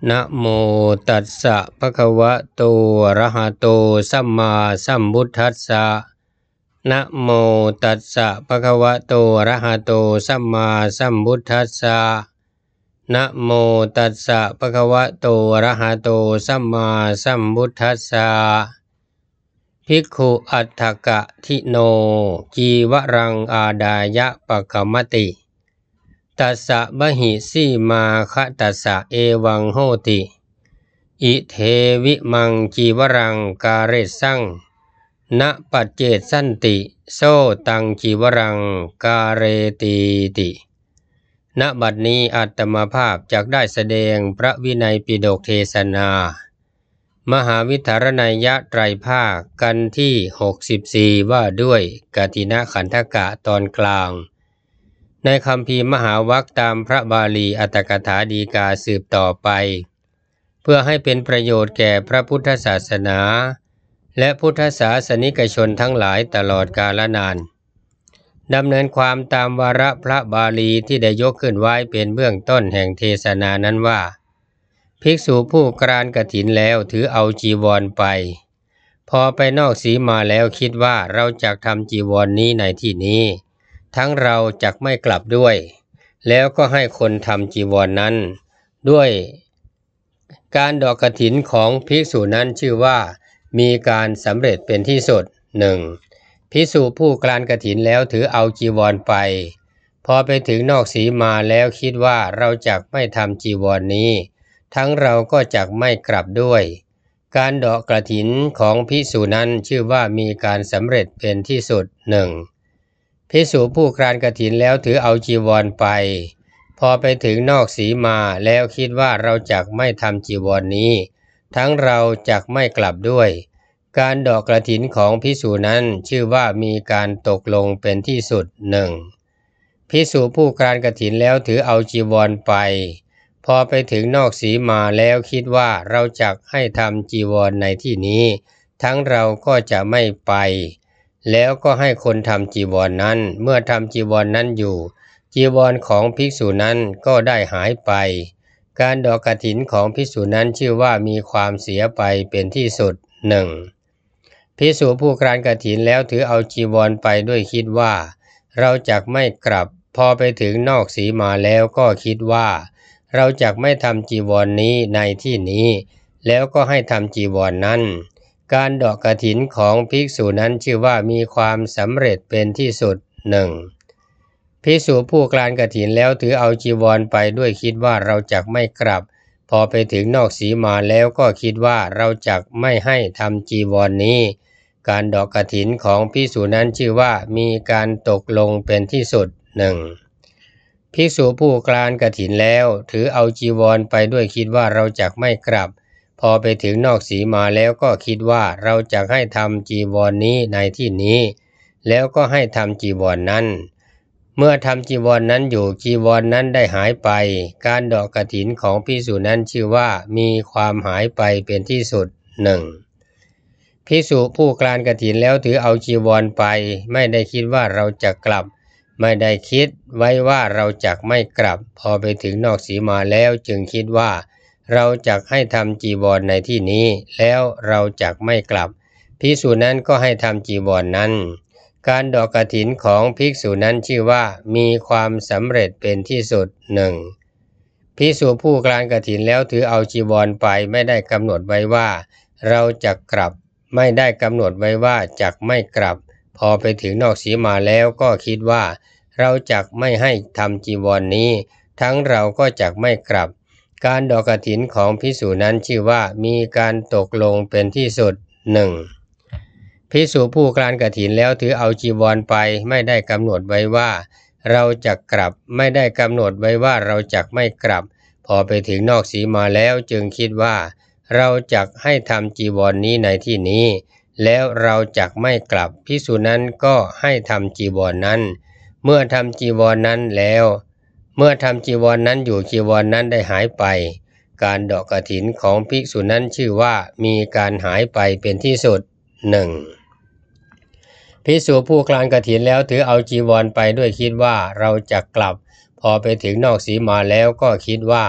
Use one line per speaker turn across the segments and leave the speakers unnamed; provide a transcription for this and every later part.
นะโมตัสสะภะคะวะโตอะระหะโตสัมมาสัมพุทธัสสะนะโมตัสสะภะคะวะโตอะระหะโตสัมมาสัมพุทธัสสะนะโมตัสสะภะคะวะโตอะระหะโตสัมมาสัมพุทธัสสะภิกขุอัฏฐกะทิโนจีวรังอาดายะปะกมติตัสสะบะหิสีมาคะตัสสะเอวังโหติอิเทวิมังจีวรังกาเรสังนะปัจเจสันติโซตังจีวรังกาเรตีติณบัดนี้อาตมาภาพจักได้แสดงพระวินัยปิฎกเทศนามหาวิธารนัยยะไตรภาคกันที่64ว่าด้วยกฐินขันธกะตอนกลางในคัมภีร์มหาวรรคตามพระบาลีอัตถกถาฎีกาสืบต่อไปเพื่อให้เป็นประโยชน์แก่พระพุทธศาสนาและพุทธศาสนิกชนทั้งหลายตลอดกาลนานดำเนินความตามวาระพระบาลีที่ได้ยกขึ้นไว้เป็นเบื้องต้นแห่งเทศนานั้นว่าภิกษุผู้กรานกฐินแล้วถือเอาจีวรไปพอไปนอกสีมาแล้วคิดว่าเราจักทำจีวรนี้ในที่นี้ทั้งเราจักไม่กลับด้วยแล้วก็ให้คนทำจีวรนั้นด้วยการดอกกฐินของภิกษุนั้นชื่อว่ามีการสำเร็จเป็นที่สุดหนึ่งภิกษุผู้กรานกฐินแล้วถือเอาจีวรไปพอไปถึงนอกสีมาแล้วคิดว่าเราจักไม่ทำจีวรนี้ทั้งเราก็จักไม่กลับด้วยการดอกกฐินของภิกษุนั้นชื่อว่ามีการสำเร็จเป็นที่สุดหนึ่งภิกษุผู้กรานกฐินแล้วถือเอาจีวรไปพอไปถึงนอกสีมาแล้วคิดว่าเราจักไม่ทำจีวรนี้ทั้งเราจักไม่กลับด้วยการดอกกฐินของภิกษุนั้นชื่อว่ามีการตกลงเป็นที่สุดหนึ่งภิกษุผู้กรานกฐินแล้วถือเอาจีวรไปพอไปถึงนอกสีมาแล้วคิดว่าเราจักให้ทำจีวรในที่นี้ทั้งเราก็จะไม่ไปแล้วก็ให้คนทำจีวรนั้นเมื่อทำจีวรนั้นอยู่จีวรของภิกษุนั้นก็ได้หายไปการดอกกฐินของภิกษุนั้นชื่อว่ามีความเสียไปเป็นที่สุดหนึ่งภิกษุผู้กรานกฐินแล้วถือเอาจีวรไปด้วยคิดว่าเราจักไม่กลับพอไปถึงนอกสีมาแล้วก็คิดว่าเราจักไม่ทำจีวรนี้ในที่นี้แล้วก็ให้ทำจีวรนั้นการดอกกฐินของภิกษุนั้นชื่อว่ามีความสำเร็จเป็นที่สุดหนึ่งภิกษุผู้กรานกฐินแล้วถือเอาจีวรไปด้วยคิดว่าเราจักไม่กลับพอไปถึงนอกสีมาแล้วก็คิดว่าเราจักไม่ให้ทำจีวรนี้การดอกกฐินของภิกษุนั้นชื่อว่ามีการตกลงเป็นที่สุดหนึ่งภิกษุผู้กรานกฐินแล้วถือเอาจีวรไปด้วยคิดว่าเราจักไม่กลับพอไปถึงนอกสีมาแล้วก็คิดว่าเราจักให้ทำจีวรนี้ในที่นี้แล้วก็ให้ทำจีวรนั้นเมื่อทำจีวรนั้นอยู่จีวรนั้นได้หายไปการดอกกฐินของภิกษุนั้นชื่อว่ามีความหายไปเป็นที่สุดหนึ่งภิกษุผู้กรานกฐินแล้วถือเอาจีวรไปไม่ได้คิดว่าเราจะกลับไม่ได้คิดไว้ว่าเราจักไม่กลับพอไปถึงนอกสีมาแล้วจึงคิดว่าเราจักให้ทำจีวรในที่นี้แล้วเราจักไม่กลับภิกษุนั้นก็ให้ทำจีวรนั้นการดอกกฐินของภิกษุนั้นชื่อว่ามีความสำเร็จเป็นที่สุดหนึ่งภิกษุผู้กรานกฐินแล้วถือเอาจีวรไปไม่ได้กำหนดไว้ว่าเราจักกลับไม่ได้กำหนดไว้ว่าจักไม่กลับพอไปถึงนอกสีมาแล้วก็คิดว่าเราจักไม่ให้ทำจีวรนี้ทั้งเราก็จักไม่กลับการดอกกฐินของภิกษุนั้นชื่อว่ามีการตกลงเป็นที่สุดหนึ่งภิกษุผู้กรานกฐินแล้วถือเอาจีวรไปไม่ได้กำหนดไว้ว่าเราจักกลับไม่ได้กำหนดไว้ว่าเราจักไม่กลับพอไปถึงนอกสีมาแล้วจึงคิดว่าเราจักให้ทำจีวรนี้ในที่นี้แล้วเราจักไม่กลับภิกษุนั้นก็ให้ทำจีวรนั้นเมื่อทำจีวรนั้นแล้วเมื่อทำจีวรนั้นอยู่จีวรนั้นได้หายไปการดอกกฐินของภิกษุนั้นชื่อว่ามีการหายไปเป็นที่สุดหนึ่งภิกษุผู้กรานกฐินแล้วถือเอาจีวรไปด้วยคิดว่าเราจักกลับพอไปถึงนอกสีมาแล้วก็คิดว่า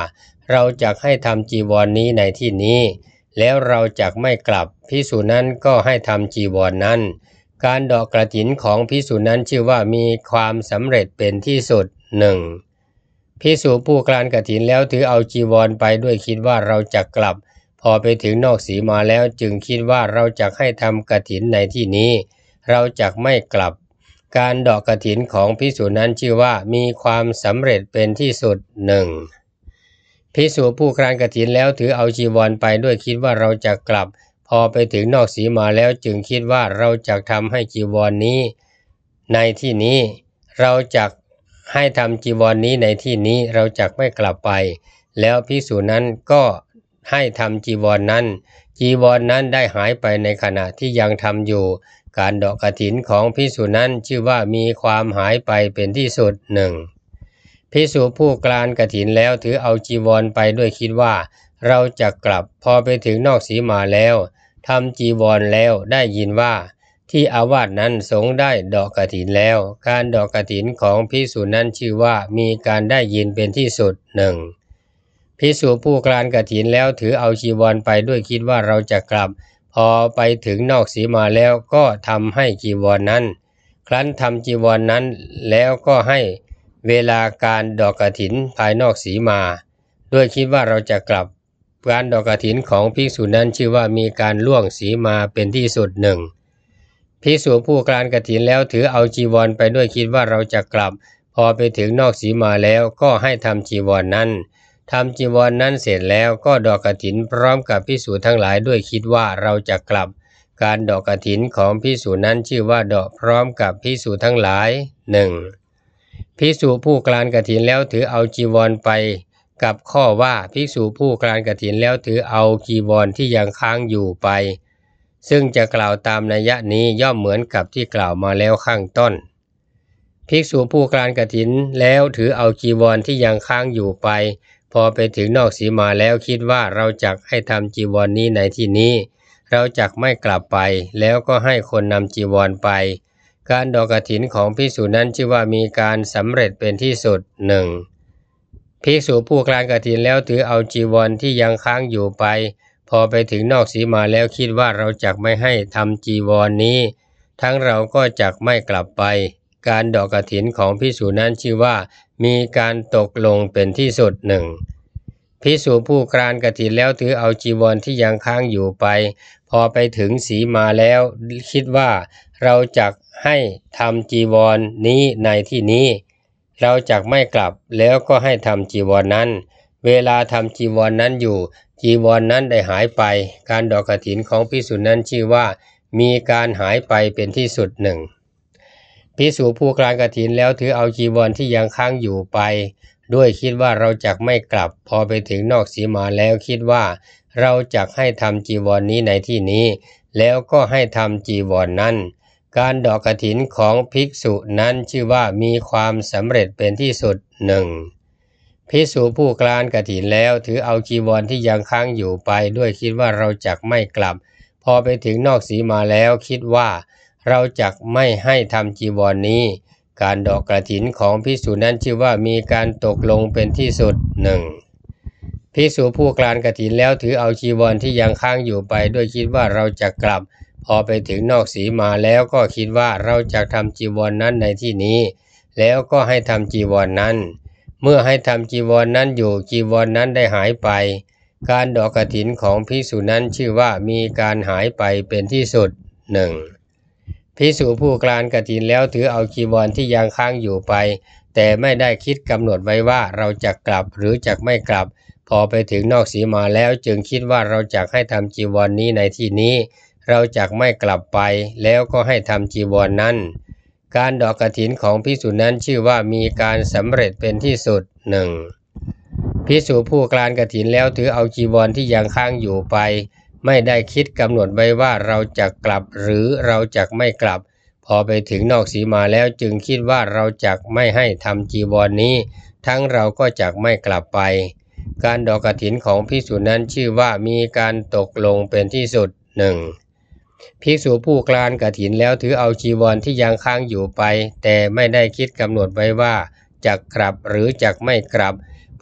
เราจักให้ทำจีวรนี้ในที่นี้แล้วเราจักไม่กลับภิกษุนั้นก็ให้ทำจีวรนั้นการดอกกฐินของภิกษุนั้นชื่อว่ามีความสำเร็จเป็นที่สุดหนึ่งภิกษุผู้กรานกฐินแล้วถือเอาจีวรไปด้วยคิดว่าเราจักกลับพอไปถึงนอกสีมาแล้วจึงคิดว่าเราจักให้ทำกฐินในที่นี้เราจักไม่กลับการดอกกฐินของภิกษุนั้นชื่อว่ามีความสำเร็จเป็นที่สุดหนึ่งภิกษุผู้กรานกฐินแล้วถือเอาจีวรไปด้วยคิดว่าเราจักกลับพอไปถึงนอกสีมาแล้วจึงคิดว่าเราจักทำให้จีวรนี้ในที่นี้เราจักให้ทำจีวรนี้ในที่นี้เราจักไม่กลับไปแล้วภิกษุนั้นก็ให้ทำจีวรนั้นจีวรนั้นได้หายไปในขณะที่ยังทำอยู่การดอกกฐินของภิกษุนั้นชื่อว่ามีความหายไปเป็นที่สุดหนึ่งภิกษุผู้กรานกฐินแล้วถือเอาจีวรไปด้วยคิดว่าเราจะกลับพอไปถึงนอกสีมาแล้วทำจีวรแล้วได้ยินว่าที่อาวาสนั้นสงฆ์ได้ดอกกฐินแล้วการดอกกฐินของภิกษุนั้นชื่อว่ามีการได้ยินเป็นที่สุดหนึ่งภิกษุผู้กรานกฐินแล้วถือเอาจีวรไปด้วยคิดว่าเราจะกลับพอไปถึงนอกสีมาแล้วก็ทำให้จีวรนั้นครั้นทำจีวรนั้นแล้วก็ให้เวลาการดอกกฐินภายนอกสีมาด้วยคิดว่าเราจะกลับการดอกกฐินของภิกษุนั้นชื่อว่ามีการล่วงสีมาเป็นที่สุดหนึ่งภิกษุผู้กรานกฐินแล้วถือเอาจีวรไปด้วยคิดว่าเราจะกลับพอไปถึงนอกสีมาแล้วก็ให้ทำจีวรนั้นทำจีวรนั้นเสร็จแล้วก็ดอกกฐินพร้อมกับภิกษุทั้งหลายด้วยคิดว่าเราจะกลับการดอกกฐินของภิกษุนั้นชื่อว่าดอกพร้อมกับภิกษุทั้งหลายหนึ่งภิกษุผู้กรานกฐินแล้วถือเอาจีวรไปกับข้อว่าภิกษุผู้กรานกฐินแล้วถือเอาจีวรที่ยังค้างอยู่ไปซึ่งจะกล่าวตามนัยยะนี้ย่อมเหมือนกับที่กล่าวมาแล้วข้างต้นภิกษุผู้กรานกฐินแล้วถือเอาจีวรที่ยังค้างอยู่ไปพอไปถึงนอกสีมาแล้วคิดว่าเราจักให้ทำจีวรนี้ในที่นี้เราจักไม่กลับไปแล้วก็ให้คนนำจีวรไปการดอกกฐินของภิกษุนั้นชื่อว่ามีการสำเร็จเป็นที่สุดหนึ่งภิกษุผู้กรานกฐินแล้วถือเอาจีวรที่ยังค้างอยู่ไปพอไปถึงนอกสีมาแล้วคิดว่าเราจักไม่ให้ทำจีวรนี้ทั้งเราก็จักไม่กลับไปการดอกกฐินของภิกษุนั้นชื่อว่ามีการตกลงเป็นที่สุดหนึ่งภิกษุผู้กรานกฐินแล้วถือเอาจีวรที่ยังค้างอยู่ไปพอไปถึงสีมาแล้วคิดว่าเราจักให้ทำจีวรนี้ในที่นี้เราจักไม่กลับแล้วก็ให้ทำจีวรนั้นเวลาทำจีวรนั้นอยู่จีวรนั้นได้หายไปการดอกกฐินของภิกษุนั้นชื่อว่ามีการหายไปเป็นที่สุดหนึ่งภิกษุผู้กรานกฐินแล้วถือเอาจีวรที่ยังค้างอยู่ไปด้วยคิดว่าเราจักไม่กลับพอไปถึงนอกสีมาแล้วคิดว่าเราจักให้ทำจีวรนี้ในที่นี้แล้วก็ให้ทำจีวรนั้นการดอกกฐินของภิกษุนั้นชื่อว่ามีความสำเร็จเป็นที่สุดหนึ่งภิกษุผู้กรานกฐินแล้วถือเอาจีวรที่ยังค้างอยู่ไปด้วยคิดว่าเราจักไม่กลับพอไปถึงนอกสีมาแล้วคิดว่าเราจักไม่ให้ทำจีวรนี้การดอกกฐินของภิกษุนั้นชื่อว่ามีการตกลงเป็นที่สุดหนึ่งภิกษุผู้กรานกฐินแล้วถือเอาจีวรที่ยังค้างอยู่ไปด้วยคิดว่าเราจะกลับพอไปถึงนอกสีมาแล้วก็คิดว่าเราจะทำจีวรนั้นในที่นี้แล้วก็ให้ทำจีวรนั้นเมื่อให้ทำจีวรนั้นอยู่จีวรนั้นได้หายไปการดอกกฐินของภิกษุนั้นชื่อว่ามีการหายไปเป็นที่สุดหนึ่งภิกษุผู้กรานกฐินแล้วถือเอาจีวรที่ยังค้างอยู่ไปแต่ไม่ได้คิดกำหนดไว้ว่าเราจะกลับหรือจะไม่กลับพอไปถึงนอกสีมาแล้วจึงคิดว่าเราจะให้ทำจีวรนี้ในที่นี้เราจักไม่กลับไปแล้วก็ให้ทำจีวรนั้นการดอกกฐินของภิกษุนั้นชื่อว่ามีการสำเร็จเป็นที่สุดหนึ่งภิกษุผู้กรานกฐินแล้วถือเอาจีวรที่ยังค้างอยู่ไปไม่ได้คิดกำหนดไว้ว่าเราจะกลับหรือเราจักไม่กลับพอไปถึงนอกสีมาแล้วจึงคิดว่าเราจักไม่ให้ทำจีวรนี้ทั้งเราก็จักไม่กลับไปการดอกกฐินของภิกษุนั้นชื่อว่ามีการตกลงเป็นที่สุดหนึ่งภิกษุผู้กรานกฐินแล้วถือเอาจีวรที่ยังค้างอยู่ไปแต่ไม่ได้คิดกำหนดไว้ว่าจักกลับหรือจักไม่กลับพ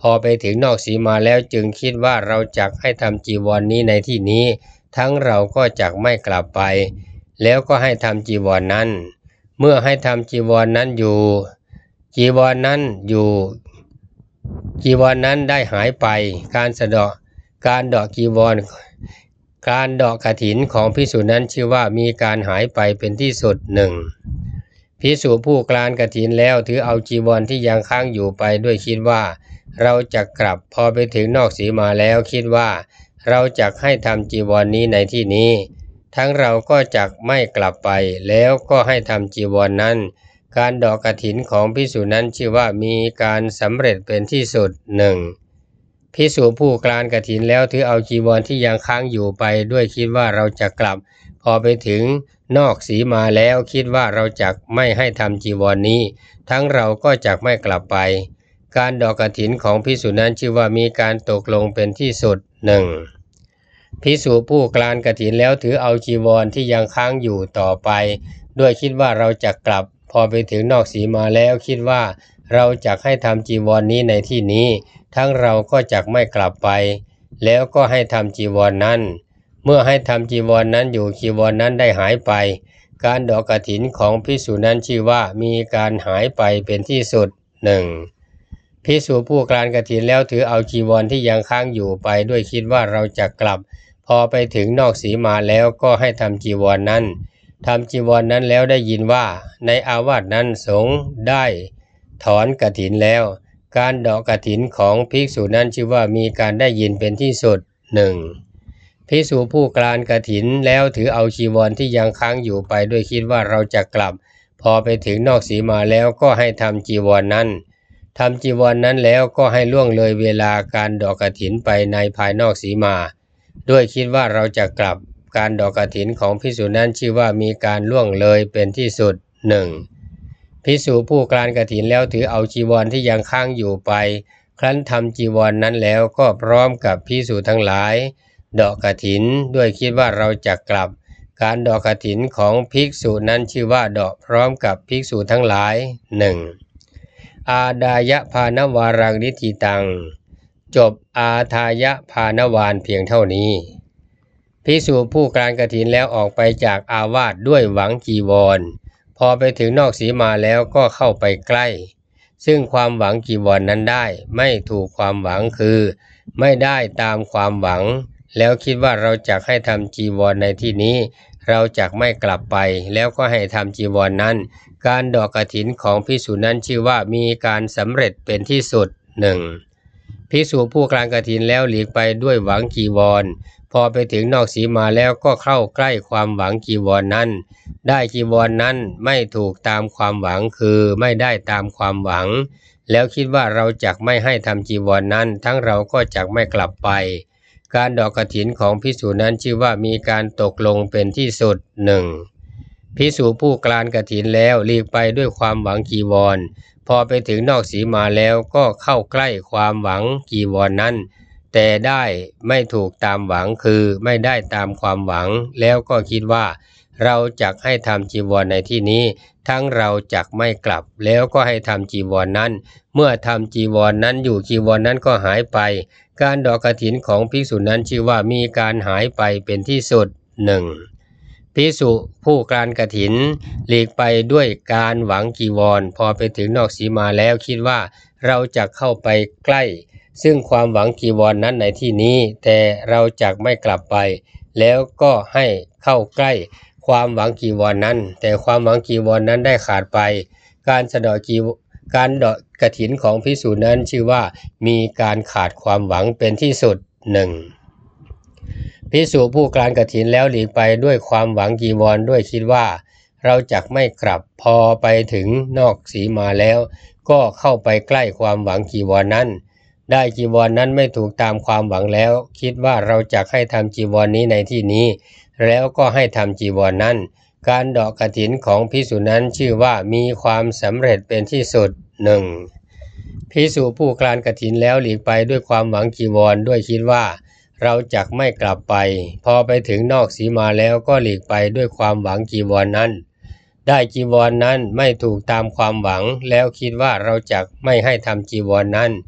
พอไปถึงนอกสีมาแล้วจึงคิดว่าเราจักให้ทำจีวร นี้ในที่นี้ทั้งเราก็จักไม่กลับไปแล้วก็ให้ทำจีวร นั้นเมื่อให้ทำจีวร นั้นอยู่จีวร นั้นอยู่จีวร นั้นได้หายไปการเดาะจีวร การเดาะกฐินของภิกษุนั้นชื่อว่ามีการหายไปเป็นที่สุดหนึ่งภิกษุผู้กลานกฐินแล้วถือเอาจีวรที่ยังค้างอยู่ไปด้วยคิดว่าเราจะกลับพอไปถึงนอกสีมาแล้วคิดว่าเราจะให้ทำจีวร นี้ในที่นี้ทั้งเราก็จักไม่กลับไปแล้วก็ให้ทำจีวร นั้นการเดาะกฐินของภิกษุนั้นชื่อว่ามีการสำเร็จเป็นที่สุดหนึ่งภิกษุผู้กลานกฐินแล้วถือเอาจีวรที่ยังค้างอยู่ไปด้วยคิดว่าเราจะกลับพอไปถึงนอกสีมาแล้วคิดว่าเราจักไม่ให้ทำจีวร นี้ทั้งเราก็จักไม่กลับไปการเดาะกฐินของภิกษุนั้นชื่อว่ามีการตกลงเป็นที่สุดหนึ่งภิกษุผู้กลานกฐินแล้วถือเอาจีวรที่ยังค้างอยู่ต่อไปด้วยคิดว่าเราจะกลับพอไปถึงนอกสีมาแล้วคิดว่าเราจักให้ทำจีวร นี้ในที่นี้ทั้งเราก็จักไม่กลับไปแล้วก็ให้ทำจีวร นั้นเมื่อให้ทำจีวร นั้นอยู่จีวร นั้นได้หายไปการเดาะกฐินของภิกษุนั้นชื่อว่ามีการหายไปเป็นที่สุดหนึ่งภิกษุผู้กลานกฐินแล้วถือเอาจีวรที่ยังค้างอยู่ไปด้วยคิดว่าเราจะกลับพอไปถึงนอกสีมาแล้วก็ให้ทำจีวร นั้นทำจีวร นั้นแล้วได้ยินว่าในอาวาสนั้นสงฆ์ได้ถอนกฐินแล้วการเดาะกฐินของภิกษุนั้นชื่อว่ามีการได้ยินเป็นที่สุดหนึ่งภิกษุผู้กลานกฐินแล้วถือเอาจีวรที่ยังค้างอยู่ไปด้วยคิดว่าเราจะกลับพอไปถึงนอกสีมาแล้วก็ให้ทำจีวร นั้นทำจีวร นั้นแล้วก็ให้ล่วงเลยเวลาการเดาะกฐินไปในภายนอกสีมาด้วยคิดว่าเราจะกลับการเดาะกฐินของภิกษุนั้นชื่อว่ามีการล่วงเลยเป็นที่สุดหนึ่งภิกษุผู้กลานกฐินแล้วถือเอาจีวร ที่ยังค้างอยู่ไปครั้นทำจีวร นั้นแล้วก็พร้อมกับภิกษุทั้งหลายเดาะกฐินด้วยคิดว่าเราจะกลับการเดาะกฐินของภิกษุนั้นชื่อว่าเดาะพร้อมกับภิกษุทั้งหลายหนึ่งอาดายะพานวารังนิธิตังจบอาทายะพานวานเพียงเท่านี้ภิกษุผู้กลานกฐินแล้วออกไปจากอาวาสด้วยหวังจีวรพอไปถึงนอกสีมาแล้วก็เข้าไปใกล้ซึ่งความหวังจีวร นั้นได้ไม่ถูกความหวังคือไม่ได้ตามความหวังแล้วคิดว่าเราจักให้ทำจีวร ในที่นี้เราจักไม่กลับไปแล้วก็ให้ทำจีวร นั้นการเดาะกฐินของภิกษุนั้นชื่อว่ามีการสำเร็จเป็นที่สุดหนึ่งภิกษุผู้กลานกฐินแล้วหลีกไปด้วยหวังจีวรพอไปถึงนอกสีมาแล้วก็เข้าใกล้ความหวังจีวร นั้นได้จีวร นั้นไม่ถูกตามความหวังคือไม่ได้ตามความหวังแล้วคิดว่าเราจักไม่ให้ทำจีวร นั้นทั้งเราก็จักไม่กลับไปการเดาะกฐินของภิกษุนั้นชื่อว่ามีการตกลงเป็นที่สุดหนึ่งภิกษุผู้กลานกฐินแล้วหลีกไปด้วยความหวังจีวรพอไปถึงนอกสีมาแล้วก็เข้าใกล้ความหวังจีวร นั้นแต่ได้ไม่ถูกตามหวังคือไม่ได้ตามความหวังแล้วก็คิดว่าเราจักให้ทำจีวร ในที่นี้ทั้งเราจักไม่กลับแล้วก็ให้ทำจีวร นั้นเมื่อทำจีวร นั้นอยู่จีวร นั้นก็หายไปการเดาะกฐินของภิกษุนั้นชื่อว่ามีการหายไปเป็นที่สุดหนึ่งภิกษุผู้กลานกฐินหลีกไปด้วยการหวังจีวรพอไปถึงนอกสีมาแล้วคิดว่าเราจะเข้าไปใกล้ซึ่งความหวังจีวร นั้นในที่นี้แต่เราจักไม่กลับไปแล้วก็ให้เข้าใกล้ความหวังจีวร นั้นแต่ความหวังจีวร นั้นได้ขาดไปการเดาะกฐินของภิกษุนั้นชื่อว่ามีการขาดความหวังเป็นที่สุดหนึ่งภิกษุผู้กลานกฐินแล้วหลีกไปด้วยความหวังจีวรด้วยคิดว่าเราจักไม่กลับพอไปถึงนอกสีมาแล้วก็เข้าไปใกล้ความหวังจีวร นั้นได้จีวร นั้นไม่ถูกตามความหวังแล้วคิดว่าเราจักให้ทำจีวร นี้ในที่นี้แล้วก็ให้ทำจีวร นั้นการเดาะกฐินของภิกษุนั้นชื่อว่ามีความสำเร็จเป็นที่สุดหนึ่งภิกษุผู้กลานกฐินแล้วหลีกไปด้วยความหวังจีวรด้วยคิดว่าเราจักไม่กลับไปพอไปถึงนอกสีมาแล้วก็หลีกไปด้วยความหวังจีวร นั้นได้จีวร นั้นไม่ถูกตามความหวังแล้วคิดว่าเราจักไม่ให้ทำจีวร นั้น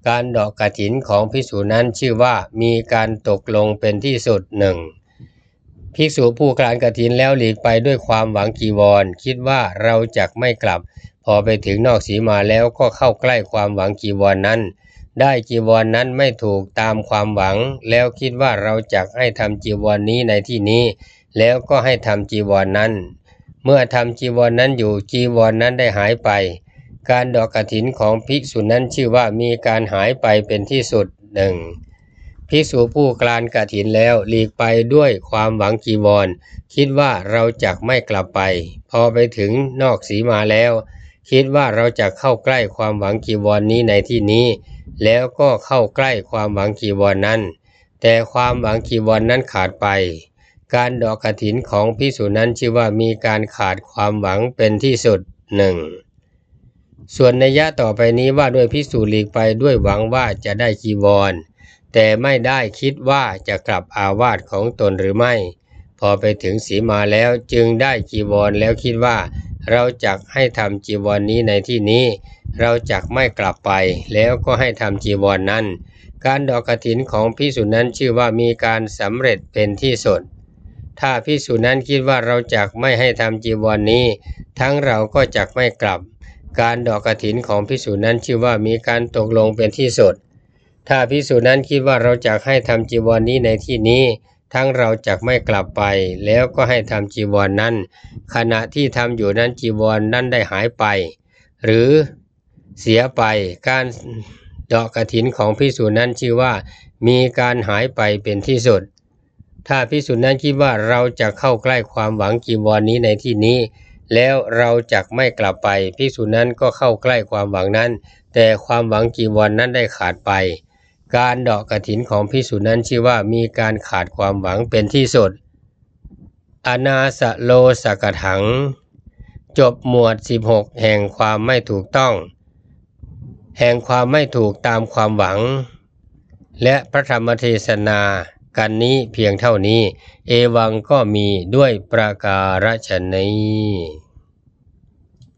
การดอกกฐินของภิกษุนั้นชื่อว่ามีการตกลงเป็นที่สุดหนึ่งภิกษุผู้กรานกฐินแล้วหลีกไปด้วยความหวังจีวรคิดว่าเราจักไม่กลับพอไปถึงนอกสีมาแล้วก็เข้าใกล้ความหวังจีวรนั้นได้จีวรนั้นไม่ถูกตามความหวังแล้วคิดว่าเราจักให้ทำจีวรนี้ในที่นี้แล้วก็ให้ทำจีวรนั้นเมื่อทำจีวรนั้นอยู่จีวรนั้นได้หายไปการดอกกฐินของภิกษุนั้นชื่อว่ามีการหายไปเป็นที่สุดหนึ่งภิกษุผู้กรานกฐินแล้วหลีกไปด้วยความหวังจีวรคิดว่าเราจักไม่กลับไปพอไปถึงนอกสีมาแล้วคิดว่าเราจะเข้าใกล้ความหวังจีวรนี้ในที่นี้แล้วก็เข้าใกล้ความหวังจีวรนั้นแต่ความหวังจีวรนั้นขาดไปการดอกกฐินของภิกษุนั้นชื่อว่ามีการขาดความหวังเป็นที่สุดหนึ่งส่วนนัยยะต่อไปนี้ว่าด้วยภิกษุหลีกไปด้วยหวังว่าจะได้จีวรแต่ไม่ได้คิดว่าจะกลับอาวาสของตนหรือไม่พอไปถึงสีมาแล้วจึงได้จีวรแล้วคิดว่าเราจักให้ทำจีวรนี้ในที่นี้เราจักไม่กลับไปแล้วก็ให้ทำจีวรนั้นการดอกกฐินของภิกษุนั้นชื่อว่ามีการสำเร็จเป็นที่สุดถ้าภิกษุนั้นคิดว่าเราจักไม่ให้ทำจีวรนี้ทั้งเราก็จักไม่กลับการดอกกฐินของภิกษุนั้นชื่อว่ามีการตกลงเป็นที่สุดถ้าภิกษุนั้นคิดว่าเราจักให้ทำจีวรนี้ในที่นี้ทั้งเราจักไม่กลับไปแล้วก็ให้ทำจีวรนั้นขณะที่ทำอยู่นั้นจีวรนั้นได้หายไปหรือเสียไปการดอกกฐินของภิกษุนั้นชื่อว่ามีการหายไปเป็นที่สุดถ้าภิกษุนั้นคิดว่าเราจะเข้าใกล้ความหวังจีวรนี้ในที่นี้แล้วเราจักไม่กลับไปภิกษุนั้นก็เข้าใกล้ความหวังนั้นแต่ความหวังจีวรนั้นได้ขาดไปการดอกกฐินของภิกษุนั้นชื่อว่ามีการขาดความหวังเป็นที่สุดอนาสโลสกถังจบหมวด16แห่งความไม่ถูกต้องแห่งความไม่ถูกตามความหวังและพระธรรมเทศนากันนี้เพียงเท่านี้เอวังก็มีด้วยประการฉะนี้